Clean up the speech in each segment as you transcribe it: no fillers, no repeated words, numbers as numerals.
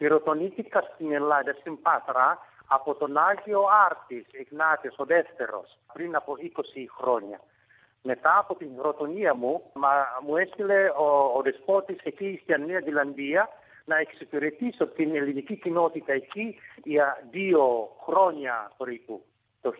Χειροτονήθηκα στην Ελλάδα, στην Πάτρα, από τον Άγιο Άρτης, Ιγνάτιος ο Δεύτερος, πριν από 20 χρόνια. Μετά από την χειροτονία μου έστειλε ο δεσπότης εκεί στην Νέα Ζηλανδία να εξυπηρετήσω την ελληνική κοινότητα εκεί για 2 χρόνια περίπου. Το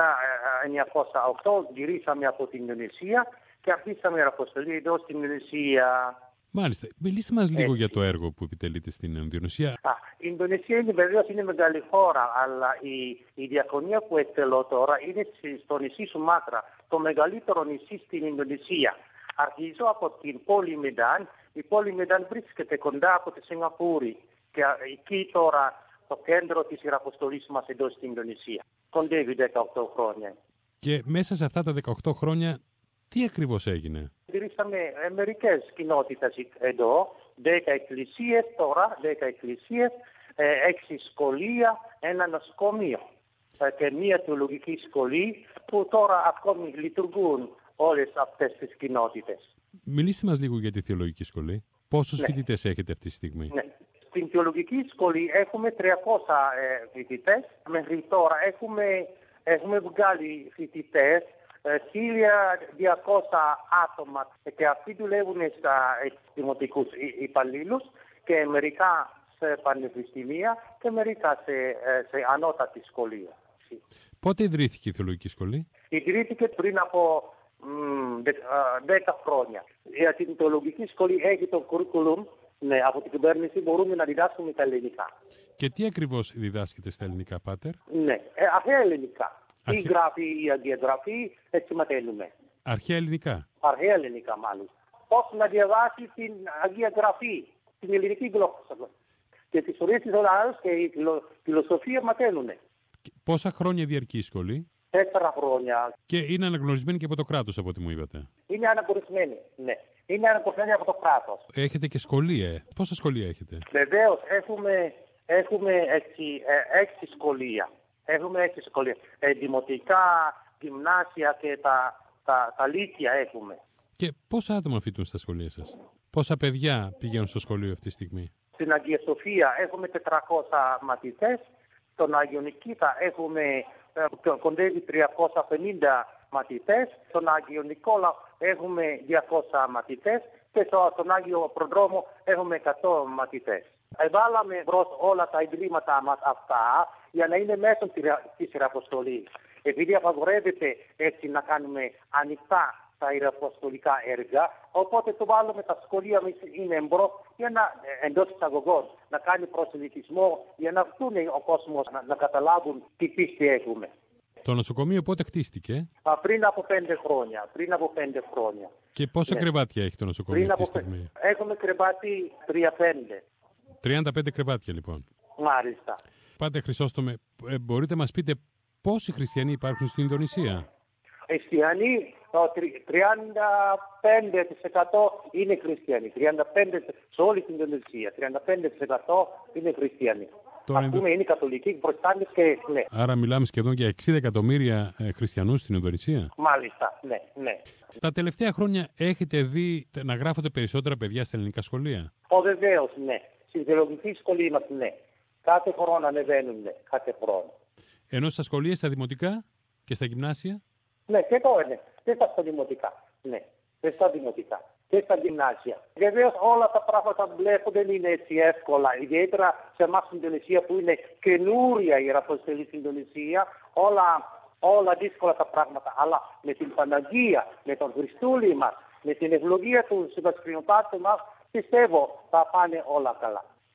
1908 γυρίσαμε από την Ινδονησία και αρχίσαμε αποστολή εδώ στην Ινδονησία. Μάλιστα. Μιλήστε μας λίγο για το έργο που επιτελείτε στην Ινδονησία. Η Ινδονησία βεβαίως είναι μεγάλη χώρα, αλλά η διακονία που εκτελώ τώρα είναι στο νησί Σουμάτρα, το μεγαλύτερο νησί στην Ινδονησία. Αρχίζω από την πόλη Μεντάν. Η πόλη Μεντάν βρίσκεται κοντά από τη Σιγκαπούρη και εκεί τώρα το κέντρο της ιεραποστολής μας εδώ στην Ινδονησία. Κοντεύει 18 χρόνια. Και μέσα σε αυτά τα 18 χρόνια τι ακριβώς έγινε? Στηρίσαμε μερικές κοινότητες εδώ, 10 εκκλησίες τώρα, 10 εκκλησίες, 6 σχολεία, ένα νοσοκομείο και μια θεολογική σχολή που τώρα ακόμη λειτουργούν όλες αυτές τις κοινότητες. Μιλήστε μας λίγο για τη θεολογική σχολή. Πόσους φοιτητές έχετε αυτή τη στιγμή? Ναι. Στην θεολογική σχολή έχουμε 300 φοιτητές. Μέχρι τώρα έχουμε βγάλει φοιτητές 1.200 άτομα και αυτοί δουλεύουν στα δημοτικούς υπαλλήλους και μερικά σε πανεπιστημία και μερικά σε ανώτατη σχολεία. Πότε ιδρύθηκε η θεολογική σχολή? Ιδρύθηκε πριν από 10 χρόνια. Για την θεολογική σχολή έχει το curriculum, ναι, από την κυβέρνηση μπορούμε να διδάσκουμε τα ελληνικά. Και τι ακριβώς διδάσκεται στα ελληνικά, πάτερ? Ναι, αρχαία ελληνικά. Η γραφή, η αντιγραφή, έτσι μαθαίνουμε. Αρχαία ελληνικά. Αρχαία ελληνικά μάλιστα. Πώς να διαβάσει την Αγία Γραφή, την ελληνική γλώσσα. Και τις ορίες της Ελλάδας και η φιλοσοφία μαθαίνουν. Πόσα χρόνια διαρκεί η σχολή? 4 χρόνια. Και είναι αναγνωρισμένη και από το κράτος, από ό,τι μου είπατε. Είναι αναγνωρισμένη, ναι. Είναι αναγνωρισμένη από το κράτος. Έχετε και σχολεία. Πόσα σχολεία έχετε? Βεβαίως, έχουμε 6 σχολεία. Έχουμε 6 σχολεία. Δημοτικά, γυμνάσια και τα λύκεια έχουμε. Και πόσα άτομα φοιτούν στα σχολεία σας? Πόσα παιδιά πηγαίνουν στο σχολείο αυτή τη στιγμή? Στην Αγία Σοφία έχουμε 400 μαθητές. Στον Άγιο Νικήτα έχουμε κοντεύει 350 μαθητές. Στον Άγιο Νικόλα έχουμε 200 μαθητές. Και στον Άγιο Προδρόμο έχουμε 100 μαθητές. Βάλαμε μπρος όλα τα ιδρύματα μας αυτά για να είναι μέσω της ιεραποστολής. Επειδή απαγορεύεται έτσι να κάνουμε ανοιχτά τα ιεραποστολικά έργα, οπότε το βάλουμε τα σχολεία μας είναι μπρος για να εντός εισαγωγών να κάνει προσελκυσμό για να βγουν ο κόσμος να καταλάβουν τι πίστη έχουμε. Το νοσοκομείο πότε χτίστηκε? Πριν από 5 χρόνια. Και πόσα κρεβάτια έχει το νοσοκομείο αυτή τη στιγμή? Έχουμε κρεβάτι 35. 35 κρεβάτια λοιπόν. Μάλιστα. Πάτερ Χρυσόστομε, μπορείτε να μας πείτε πόσοι χριστιανοί υπάρχουν στην Ινδονησία? Χριστιανοί, το 35% είναι χριστιανοί. 35% σε όλη την Ινδονησία. 35% είναι χριστιανοί. Ας πούμε είναι καθολικοί, προτεστάντες και ναι. Άρα μιλάμε σχεδόν για 60 εκατομμύρια χριστιανούς στην Ινδονησία. Μάλιστα, ναι. Τα τελευταία χρόνια έχετε δει να γράφονται περισσότερα παιδιά στα ελληνικά σχολεία? Βεβαίως, ναι. Στην θεολογική σχολή μας, ναι. Κάθε χρόνο ανεβαίνουν, ναι. Κάθε χρόνο. Ενώ στα σχολεία, στα δημοτικά και στα γυμνάσια? Ναι, και εδώ είναι. Και στα δημοτικά. Ναι. Και στα δημοτικά. Και στα γυμνάσια. Βεβαίως όλα τα πράγματα που δεν είναι έτσι εύκολα. Ιδιαίτερα σε εμάς στην Ινδονησία που είναι καινούρια η ιεραποστολή στην Ινδονησία. Όλα δύσκολα τα πράγματα. Αλλά με την Παναγία, με τον Χριστούλη μας, με την ευλογία του συμπασπινοπάτου μας, πιστεύω θα πάνε όλα καλά.